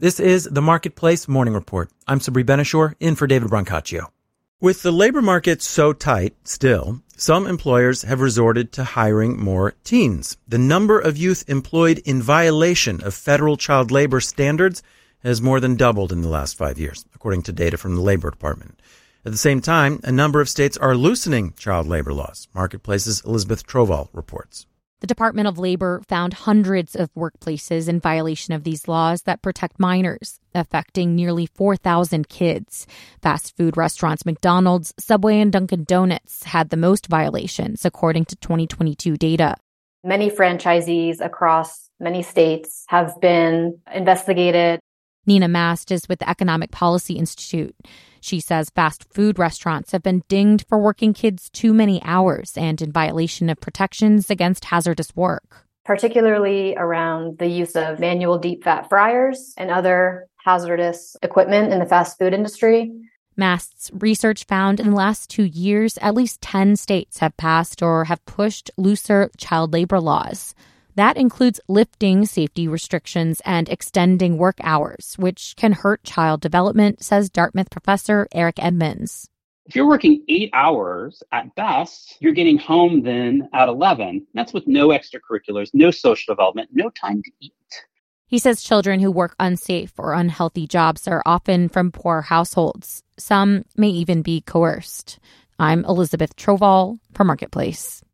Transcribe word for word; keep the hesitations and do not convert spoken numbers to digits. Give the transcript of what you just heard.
This is the Marketplace Morning Report. I'm Sabri Benishore, in for David Brancaccio. With the labor market so tight still, some employers have resorted to hiring more teens. The number of youth employed in violation of federal child labor standards has more than doubled in the last five years, according to data from the Labor Department. At the same time, a number of states are loosening child labor laws. Marketplace's Elizabeth Troval reports. The Department of Labor found hundreds of workplaces in violation of these laws that protect minors, affecting nearly four thousand kids. Fast food restaurants McDonald's, Subway, and Dunkin' Donuts had the most violations, according to twenty twenty-two data. Many franchisees across many states have been investigated. Nina Mast is with the Economic Policy Institute. She says fast food restaurants have been dinged for working kids too many hours and in violation of protections against hazardous work. Particularly around the use of manual deep fat fryers and other hazardous equipment in the fast food industry. Mast's research found in the last two years, at least ten states have passed or have pushed looser child labor laws. That includes lifting safety restrictions and extending work hours, which can hurt child development, says Dartmouth professor Eric Edmonds. If you're working eight hours at best, you're getting home then at eleven. That's with no extracurriculars, no social development, no time to eat. He says children who work unsafe or unhealthy jobs are often from poor households. Some may even be coerced. I'm Elizabeth Troval for Marketplace.